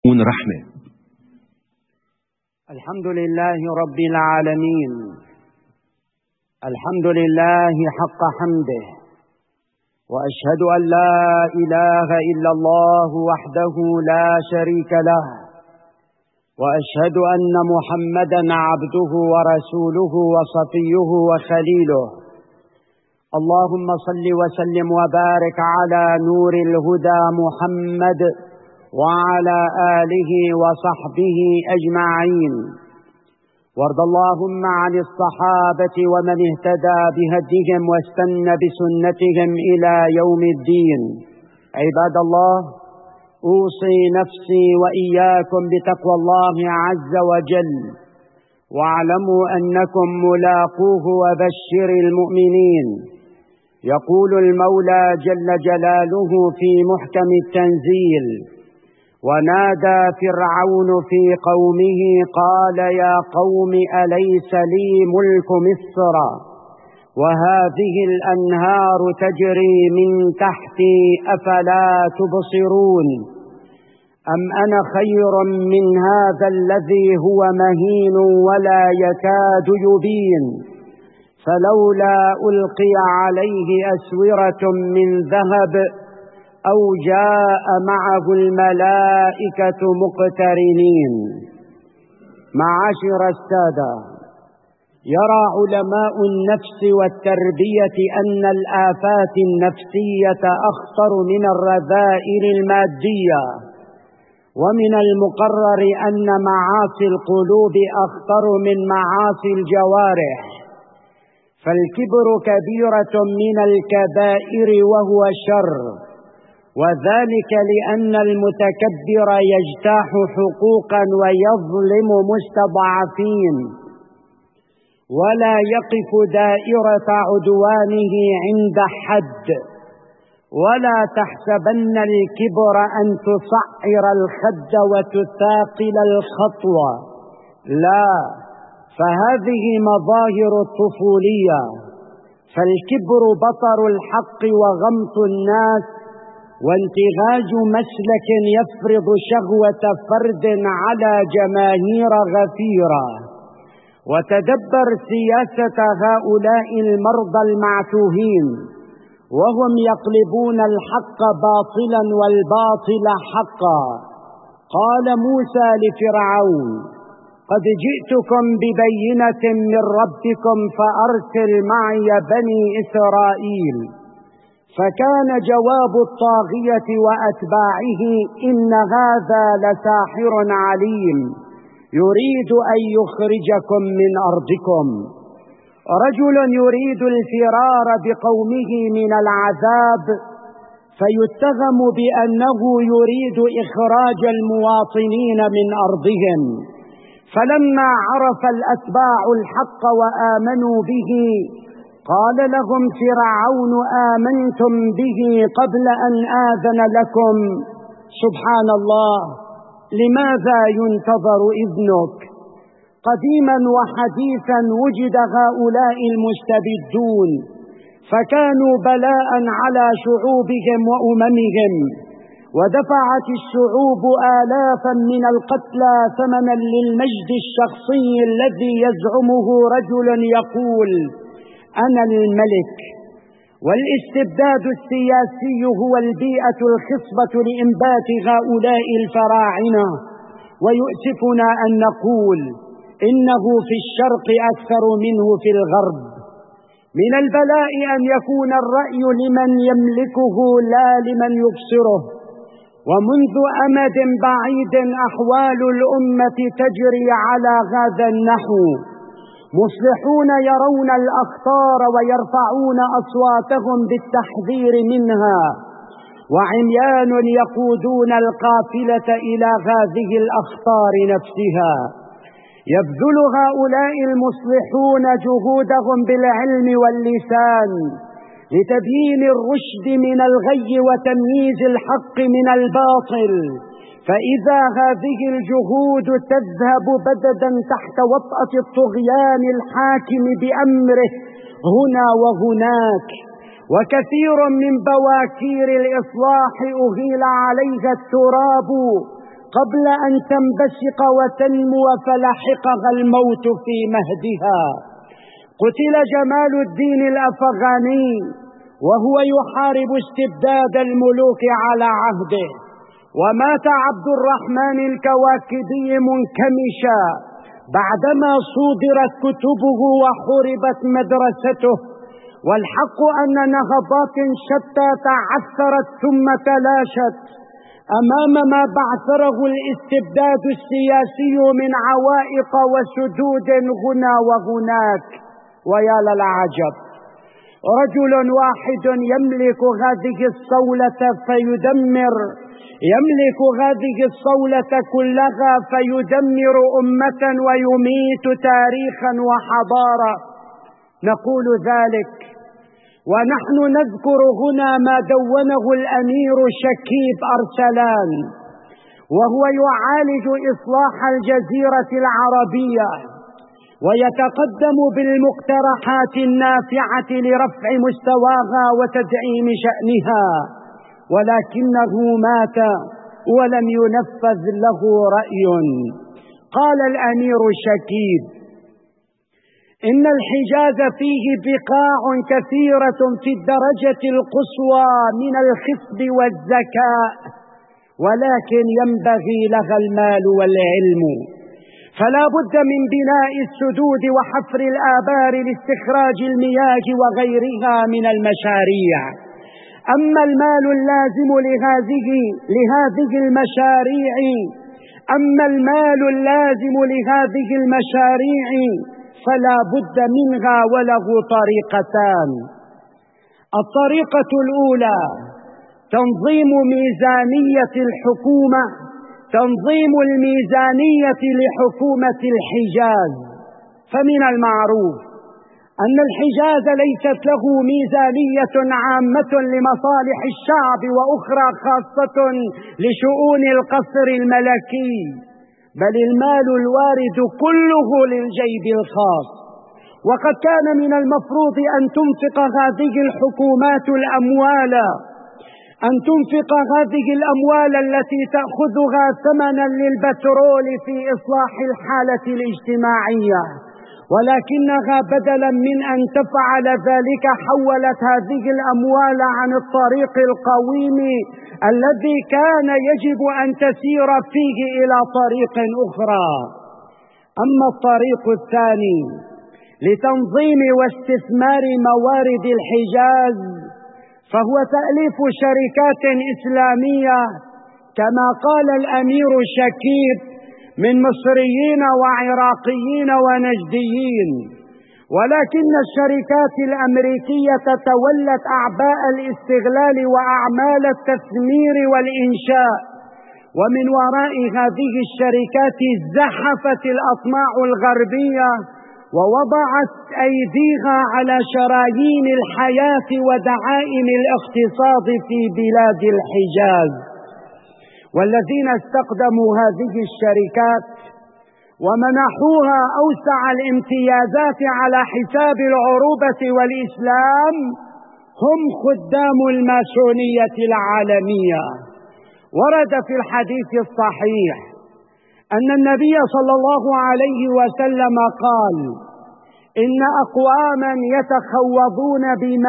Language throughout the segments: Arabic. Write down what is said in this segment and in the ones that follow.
رحمة. الحمد لله رب العالمين، الحمد لله حق حمده، وأشهد أن لا إله إلا الله وحده لا شريك له، وأشهد أن محمدًا عبده ورسوله وصفيه وخليله. اللهم صل وسلم وبارك على نور الهدى محمد وعلى آله وصحبه أجمعين، وارض اللهم عن الصحابة ومن اهتدى بهديهم واستنى بسنتهم إلى يوم الدين. عباد الله، أوصي نفسي وإياكم بتقوى الله عز وجل، واعلموا أنكم ملاقوه وبشر المؤمنين. يقول المولى جل جلاله في محكم التنزيل: ونادى فرعون في قومه قال يا قوم أليس لي ملك مصر وهذه الأنهار تجري من تحتي أفلا تبصرون أم أنا خير من هذا الذي هو مهين ولا يكاد يبين فلولا ألقي عليه أسورة من ذهب أو جاء معه الملائكة مقترنين. معاشر السادة، يرى علماء النفس والتربية أن الآفات النفسية أخطر من الرذائل المادية، ومن المقرر أن معاصي القلوب أخطر من معاصي الجوارح، فالكبر كبيرة من الكبائر وهو شر، وذلك لأن المتكبر يجتاح حقوقا ويظلم مستضعفين، ولا يقف دائرة عدوانه عند حد. ولا تحسبن الكبر أن تصعر الخد وتثاقل الخطوة، لا، فهذه مظاهر الطفولية. فالكبر بطر الحق وغمط الناس وانتهاج مسلك يفرض شهوة فرد على جماهير غفيرة. وتدبر سياسة هؤلاء المرضى المعتوهين، وهم يقلبون الحق باطلا والباطل حقا. قال موسى لفرعون: قد جئتكم ببينة من ربكم فأرسل معي بني إسرائيل. فكان جواب الطاغية وأتباعه: إن هذا لساحر عليم يريد أن يخرجكم من أرضكم. رجل يريد الفرار بقومه من العذاب فيتهم بأنه يريد إخراج المواطنين من أرضهم. فلما عرف الأتباع الحق وآمنوا به قال لهم فرعون: آمنتم به قبل أن آذن لكم؟ سبحان الله، لماذا ينتظر إذنك؟ قديما وحديثا وجد هؤلاء المستبدون، فكانوا بلاء على شعوبهم وأممهم، ودفعت الشعوب آلافا من القتلى ثمنا للمجد الشخصي الذي يزعمه رجل يقول: أنا الملك. والاستبداد السياسي هو البيئة الخصبة لإنبات هؤلاء الفراعنة. ويؤسفنا أن نقول إنه في الشرق أكثر منه في الغرب. من البلاء أن يكون الرأي لمن يملكه لا لمن يبصره. ومنذ أمد بعيد أحوال الأمة تجري على هذا النحو: مصلحون يرون الأخطار ويرفعون أصواتهم بالتحذير منها، وعميان يقودون القافلة إلى هذه الأخطار نفسها. يبذل هؤلاء المصلحون جهودهم بالعلم واللسان لتبيين الرشد من الغي وتمييز الحق من الباطل، فإذا هذه الجهود تذهب بددا تحت وطأة الطغيان الحاكم بأمره هنا وهناك، وكثير من بواكير الإصلاح أهيل عليها التراب قبل أن تنبثق وتنمو فلحقها الموت في مهدها. قتل جمال الدين الأفغاني وهو يحارب استبداد الملوك على عهده، ومات عبد الرحمن الكواكبي منكمشا بعدما صودرت كتبه وحوربت مدرسته. والحق أن نهضات شتى تعثرت ثم تلاشت أمام ما بعثره الاستبداد السياسي من عوائق وسدود هنا وهناك. ويا للعجب، رجل واحد يملك هذه الصولة فيدمر، يملك هذه الصولة كلها فيدمر أمة ويميت تاريخا وحضارة. نقول ذلك ونحن نذكر هنا ما دونه الأمير شكيب أرسلان وهو يعالج إصلاح الجزيرة العربية ويتقدم بالمقترحات النافعة لرفع مستواها وتدعيم شأنها، ولكنه مات ولم ينفذ له رأي. قال الأمير شكيب: إن الحجاز فيه بقاع كثيرة في الدرجة القصوى من الخصب والذكاء، ولكن ينبغي لها المال والعلم، فلا بد من بناء السدود وحفر الآبار لاستخراج المياه وغيرها من المشاريع. أما المال اللازم لهذه المشاريع فلا بد منها، وله طريقتان. الطريقة الأولى تنظيم الميزانية لحكومة الحجاز. فمن المعروف أن الحجاز ليست له ميزانية عامة لمصالح الشعب وأخرى خاصة لشؤون القصر الملكي، بل المال الوارد كله للجيب الخاص. وقد كان من المفروض أن تنفق هذه الحكومات الأموال التي تأخذها ثمنا للبترول في إصلاح الحالة الاجتماعية، ولكنها بدلا من أن تفعل ذلك حولت هذه الأموال عن الطريق القويم الذي كان يجب أن تسير فيه إلى طريق أخرى. أما الطريق الثاني لتنظيم واستثمار موارد الحجاز فهو تأليف شركات إسلامية كما قال الأمير شكيب من مصريين وعراقيين ونجديين، ولكن الشركات الأمريكية تولت أعباء الاستغلال وأعمال التثمير والإنشاء، ومن وراء هذه الشركات زحفت الأطماع الغربية ووضعت أيديها على شرايين الحياة ودعائم الاقتصاد في بلاد الحجاز. والذين استخدموا هذه الشركات ومنحوها أوسع الامتيازات على حساب العروبة والإسلام هم خدام الماسونية العالمية. ورد في الحديث الصحيح أن النبي صلى الله عليه وسلم قال: إن أقواما يتخوضون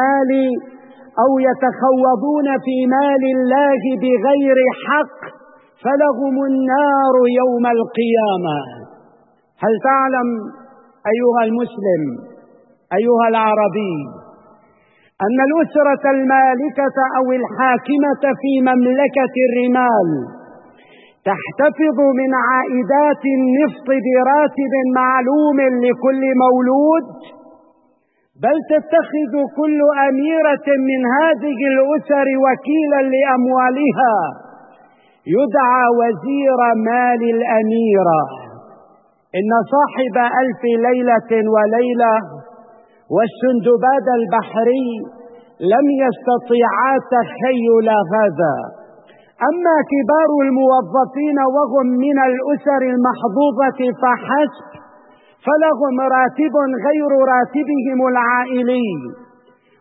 في مال الله بغير حق فلهم النار يوم القيامة. هل تعلم أيها المسلم أيها العربي أن الأسرة المالكة أو الحاكمة في مملكة الرمال تحتفظ من عائدات النفط براتب معلوم لكل مولود، بل تتخذ كل أميرة من هذه الأسر وكيلا لأموالها يدعى وزير مال الأميرة. إن صاحب 1000 ليلة وليلة والسندباد البحري لم يستطيعا تخيل هذا. أما كبار الموظفين وهم من الأسر المحظوظة فحسب فلهم راتب غير راتبهم العائلي،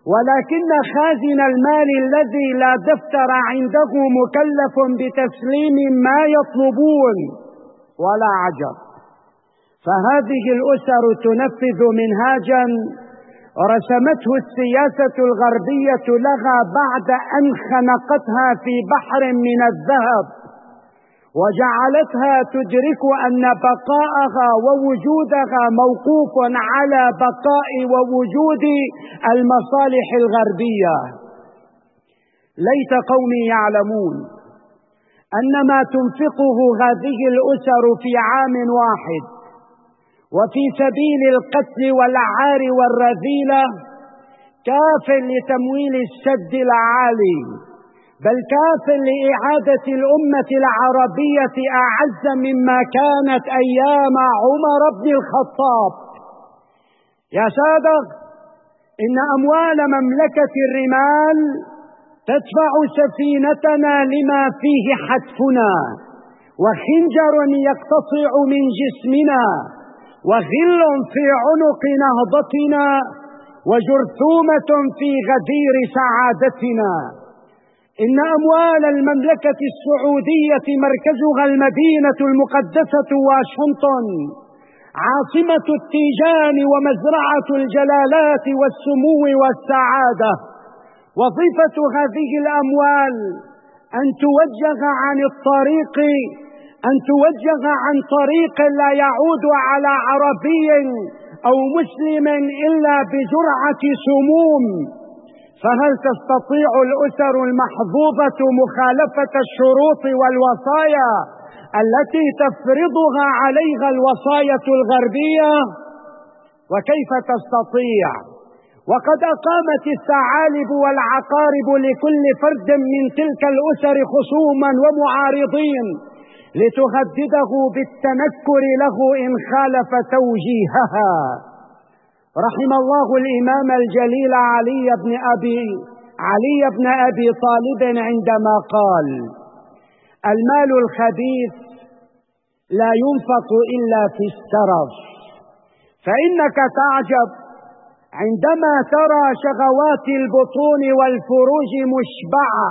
ولكن خازن المال الذي لا دفتر عنده مكلف بتسليم ما يطلبون ولا عجب. فهذه الأسر تنفذ منهاجا رسمته السياسة الغربية لها بعد أن خنقتها في بحر من الذهب، وجعلتها تدرك أن بقاءها ووجودها موقوف على بقاء ووجود المصالح الغربية. ليت قومي يعلمون أن ما تنفقه هذه الأسر في عام واحد وفي سبيل القتل والعار والرذيلة كاف لتمويل السد العالي، بل كاف لإعادة الأمة العربية أعز مما كانت أيام عمر بن الخطاب. يا سادة، إن أموال مملكة الرمال تدفع سفينتنا لما فيه حتفنا، وخنجر يقتطع من جسمنا، وغل في عنق نهضتنا، وجرثومة في غدير سعادتنا. إن أموال المملكة السعودية مركزها المدينة المقدسة واشنطن، عاصمة التيجان ومزرعة الجلالات والسمو والسعادة. وظيفة هذه الأموال أن توجه عن طريق لا يعود على عربي أو مسلم إلا بجرعة سموم. فهل تستطيع الأسر المحظوظة مخالفة الشروط والوصايا التي تفرضها عليها الوصاية الغربية؟ وكيف تستطيع وقد أقامت الثعالب والعقارب لكل فرد من تلك الأسر خصوما ومعارضين لتهدده بالتنكر له إن خالف توجيهها؟ رحم الله الإمام الجليل علي بن أبي طالب عندما قال: المال الخبيث لا ينفق إلا في السرف. فإنك تعجب عندما ترى شهوات البطون والفروج مشبعة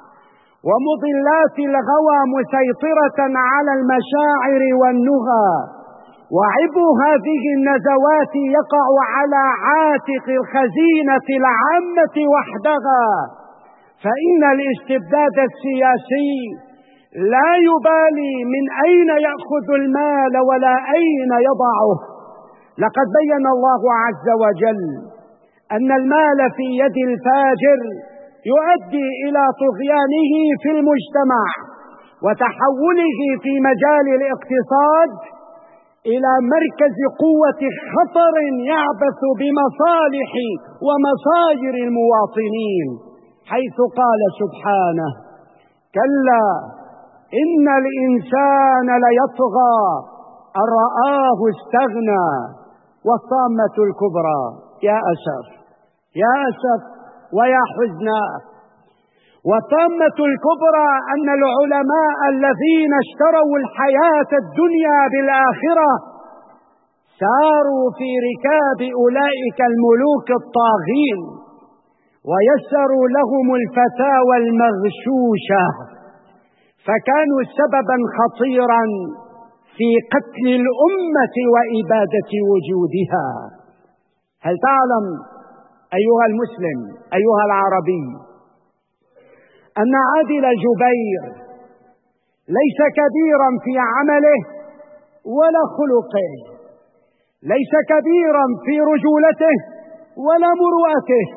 ومضلات الهوى مسيطرة على المشاعر والنهى، وعبء هذه النزوات يقع على عاتق الخزينة العامة وحدها. فإن الاستبداد السياسي لا يبالي من أين يأخذ المال ولا أين يضعه. لقد بين الله عز وجل أن المال في يد الفاجر يؤدي إلى طغيانه في المجتمع وتحوله في مجال الاقتصاد إلى مركز قوة خطر يعبث بمصالح ومصائر المواطنين، حيث قال سبحانه: كلا إن الإنسان ليطغى أن رآه استغنى. والطامة الكبرى، يا أسف ويا حزنا، والطامة الكبرى أن العلماء الذين اشتروا الحياة الدنيا بالآخرة ساروا في ركاب أولئك الملوك الطاغين ويسروا لهم الفتاوى المغشوشة، فكانوا سببا خطيرا في قتل الأمة وإبادة وجودها. هل تعلم أيها المسلم أيها العربي أن عادل جبير ليس كبيرا في عمله ولا خلقه، ليس كبيرا في رجولته ولا مروءته،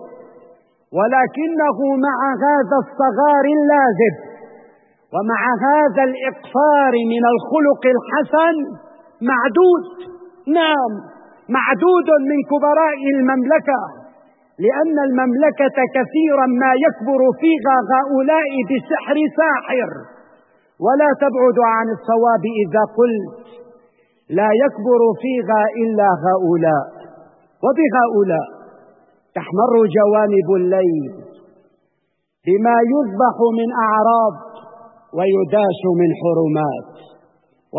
ولكنه مع هذا الصغار اللاذب ومع هذا الإقصار من الخلق الحسن معدود من كبراء المملكة، لأن المملكة كثيرا ما يكبر فيها هؤلاء بسحر ساحر. ولا تبعد عن الصواب إذا قلت لا يكبر فيها إلا هؤلاء، وبهؤلاء تحمر جوانب الليل بما يذبح من أعراض ويداس من حرمات،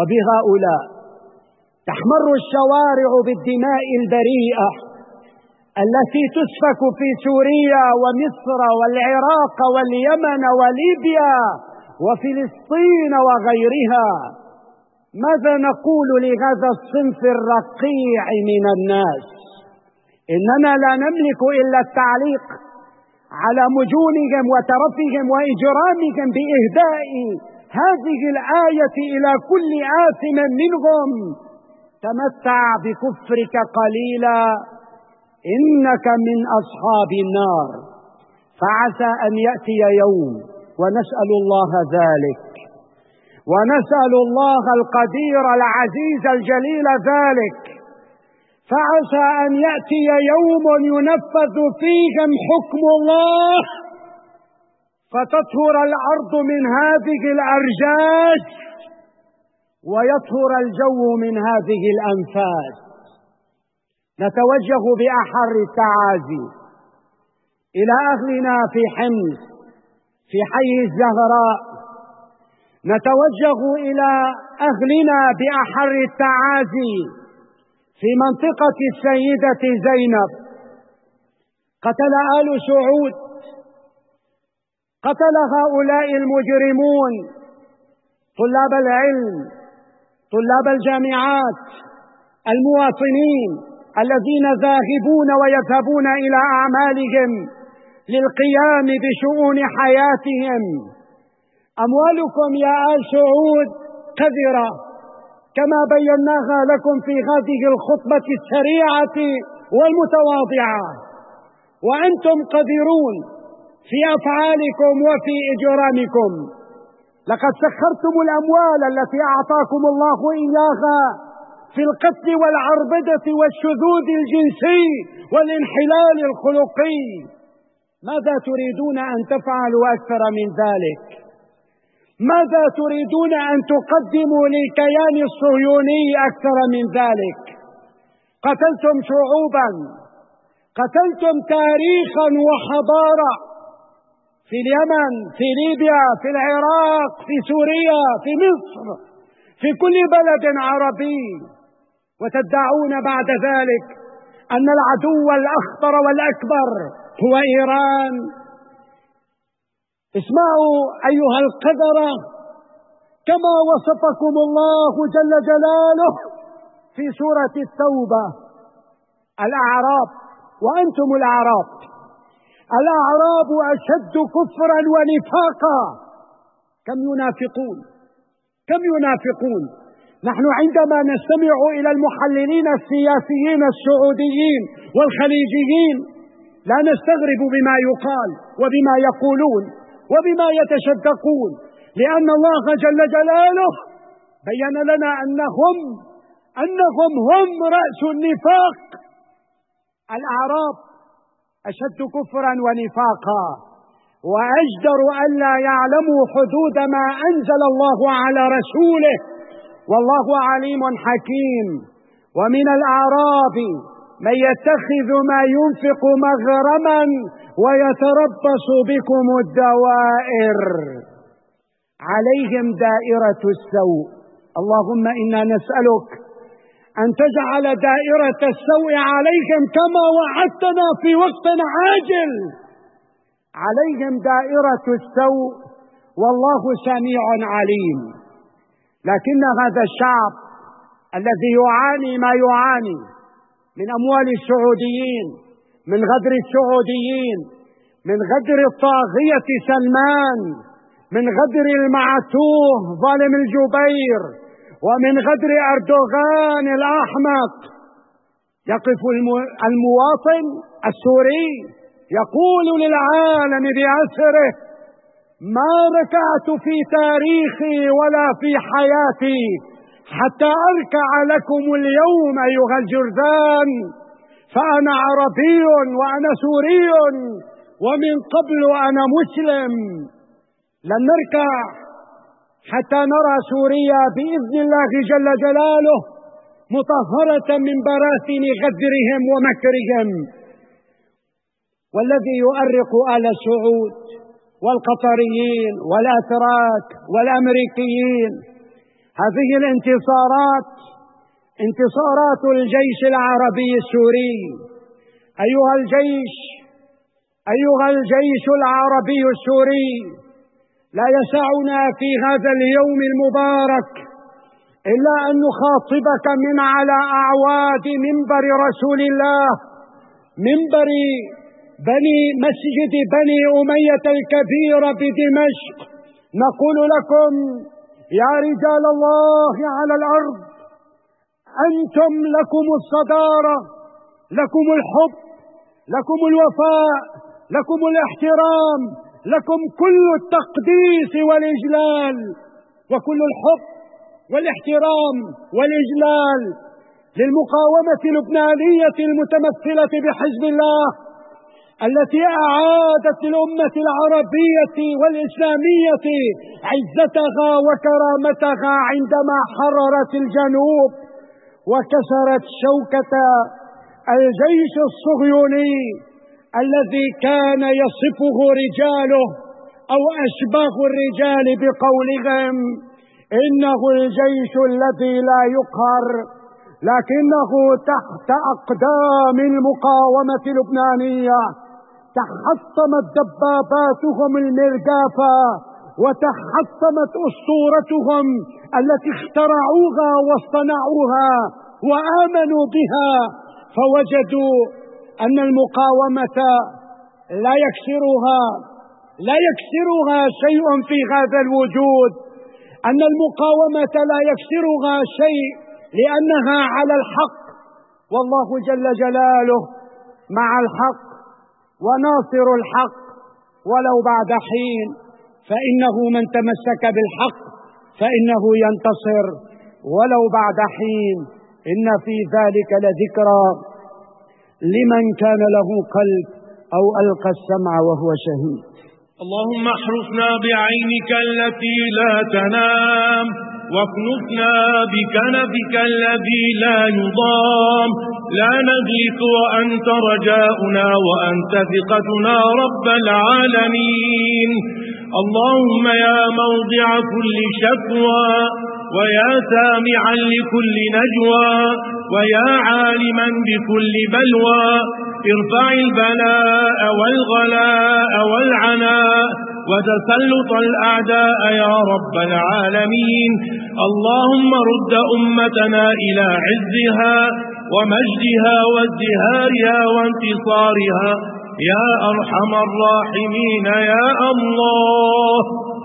وبهؤلاء تحمر الشوارع بالدماء البريئة التي تسفك في سوريا ومصر والعراق واليمن وليبيا وفلسطين وغيرها. ماذا نقول لهذا الصنف الرقيع من الناس؟ إننا لا نملك إلا التعليق على مجونهم وترفهم وإجرامهم بإهداء هذه الآية إلى كل آثم منهم: تمتع بكفرك قليلا إنك من أصحاب النار. فعسى أن يأتي يوم، ونسأل الله ذلك، ونسأل الله القدير العزيز الجليل ذلك، فعسى أن يأتي يوم ينفذ فيهم حكم الله فتطهر الأرض من هذه الأرجاس ويطهر الجو من هذه الأنفاس. نتوجه بأحر التعازي إلى أهلنا في حمص في حي الزهراء، نتوجه إلى أهلنا بأحر التعازي في منطقة السيدة زينب. قتل آل سعود، قتل هؤلاء المجرمون طلاب العلم، طلاب الجامعات، المواطنين الذين ذاهبون ويذهبون إلى أعمالهم للقيام بشؤون حياتهم. أموالكم يا آل سعود قذرة كما بيناها لكم في هذه الخطبة السريعة والمتواضعة، وأنتم قذرون في أفعالكم وفي إجرامكم. لقد سخرتم الأموال التي أعطاكم الله إياها في القتل والعربدة والشذوذ الجنسي والانحلال الخلقي. ماذا تريدون أن تفعلوا أكثر من ذلك؟ ماذا تريدون أن تقدموا للكيان الصهيوني أكثر من ذلك؟ قتلتم شعوبا، قتلتم تاريخا وحضارة في اليمن، في ليبيا، في العراق، في سوريا، في مصر، في كل بلد عربي، وتدعون بعد ذلك أن العدو الأخطر والأكبر هو إيران. اسمعوا أيها القذرة كما وصفكم الله جل جلاله في سورة التوبة: الأعراب، وأنتم الأعراب، الأعراب أشد كفرا ونفاقا. كم ينافقون، كم ينافقون. نحن عندما نستمع إلى المحللين السياسيين السعوديين والخليجيين لا نستغرب بما يقال وبما يقولون وبما يتشدقون، لأن الله جل جلاله بين لنا أنهم هم رأس النفاق. الأعراب أشد كفرا ونفاقا وأجدر ألا يعلموا حدود ما أنزل الله على رسوله، والله عليم حكيم. ومن الأعراب من يتخذ ما ينفق مغرما ويتربص بكم الدوائر، عليهم دائرة السوء. اللهم إنا نسألك أن تجعل دائرة السوء عليهم كما وعدتنا في وقت عاجل. عليهم دائرة السوء والله سميع عليم. لكن هذا الشعب الذي يعاني ما يعاني من أموال السعوديين، من غدر السعوديين، من غدر الطاغية سلمان، من غدر المعتوه ظالم الجبير، ومن غدر أردوغان الأحمق، يقف المواطن السوري يقول للعالم بأسره: ما ركعت في تاريخي ولا في حياتي حتى أركع لكم اليوم أيها الجرذان، فأنا عربي وأنا سوري ومن قبل أنا مسلم. لن نركع حتى نرى سوريا بإذن الله جل جلاله مطهرة من براثن غدرهم ومكرهم. والذي يؤرق آل سعود والقطريين والأتراك والأمريكيين هذه الانتصارات انتصارات الجيش العربي السوري أيها الجيش العربي السوري، لا يسعنا في هذا اليوم المبارك إلا أن نخاطبك من على أعواد منبر رسول الله، منبر مسجد بني أمية الكبير بدمشق، نقول لكم يا رجال الله على الأرض، أنتم لكم الصدارة، لكم الحب، لكم الوفاء، لكم الاحترام، لكم كل التقديس والإجلال، وكل الحب والاحترام والإجلال للمقاومة اللبنانية المتمثلة بحزب الله، التي أعادت للأمة العربية والإسلامية عزتها وكرامتها عندما حررت الجنوب وكسرت شوكة الجيش الصهيوني الذي كان يصفه رجاله أو أشباه الرجال بقولهم إنه الجيش الذي لا يقهر، لكنه تحت أقدام المقاومة اللبنانية تحطمت دباباتهم المرجافة وتحطمت أسطورتهم التي اخترعوها واصطنعوها وآمنوا بها، فوجدوا أن المقاومة لا يكسرها شيء في هذا الوجود، أن المقاومة لا يكسرها شيء لأنها على الحق، والله جل جلاله مع الحق وناصر الحق ولو بعد حين، فإنه من تمسك بالحق فإنه ينتصر ولو بعد حين. إن في ذلك لذكرى لمن كان له قلب أو ألقى السمع وهو شهيد. اللهم احرسنا بعينك التي لا تنام، واكنفنا بكنفك الذي لا يضام، لا نغيث وأنت رجاؤنا وأنت ثقتنا رب العالمين. اللهم يا موضع كل شكوى، ويا سامعا لكل نجوى، ويا عالما بكل بلوى، ارفع البلاء والغلاء والعناء وتسلط الأعداء يا رب العالمين. اللهم رد أمتنا إلى عزها ومجدها وازدهارها وانتصارها يا أرحم الراحمين يا الله.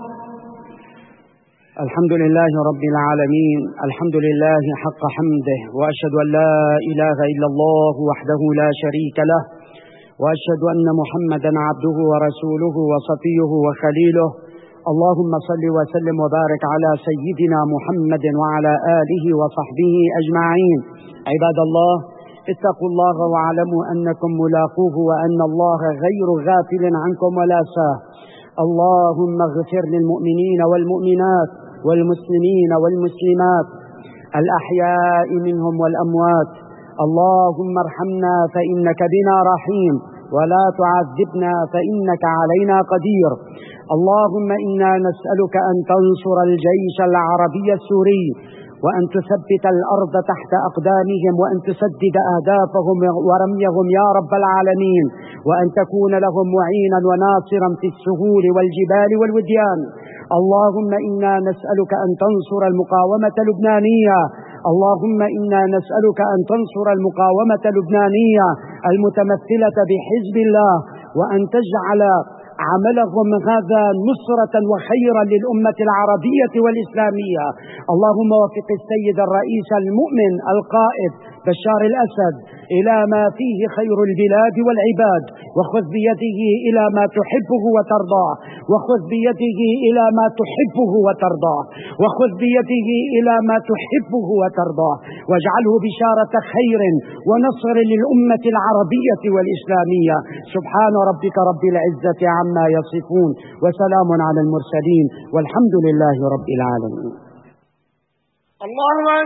الحمد لله رب العالمين، الحمد لله حق حمده، وأشهد أن لا إله إلا الله وحده لا شريك له، وأشهد أن محمدا عبده ورسوله وصفيه وخليله. اللهم صل وسلم وبارك على سيدنا محمد وعلى آله وصحبه أجمعين. عباد الله، اتقوا الله واعلموا أنكم ملاقوه وأن الله غير غافل عنكم ولا ساه. اللهم اغفر للمؤمنين والمؤمنات والمسلمين والمسلمات الأحياء منهم والأموات. اللهم ارحمنا فإنك بنا رحيم، ولا تعذبنا فإنك علينا قدير. اللهم إنا نسألك أن تنصر الجيش العربي السوري، وأن تثبت الأرض تحت أقدامهم، وأن تسدد أهدافهم ورميهم يا رب العالمين، وأن تكون لهم معينا وناصرا في السهول والجبال والوديان. اللهم إنا نسألك أن تنصر المقاومة اللبنانية، اللهم إنا نسألك أن تنصر المقاومة اللبنانية المتمثلة بحزب الله، وأن تجعل عملهم هذا نصرة وخيرا للأمة العربية والإسلامية. اللهم وفق السيد الرئيس المؤمن القائد بشار الأسد إلى ما فيه خير البلاد والعباد، وخذ بيده إلى ما تحبه وترضاه، وخذ بيده إلى ما تحبه وترضاه، وخذ بيده إلى ما تحبه وترضاه، واجعله بشارة خير ونصر للأمة العربية والإسلامية. سبحان ربك رب العزة عما يصفون، وسلام على المرسلين، والحمد لله رب العالمين.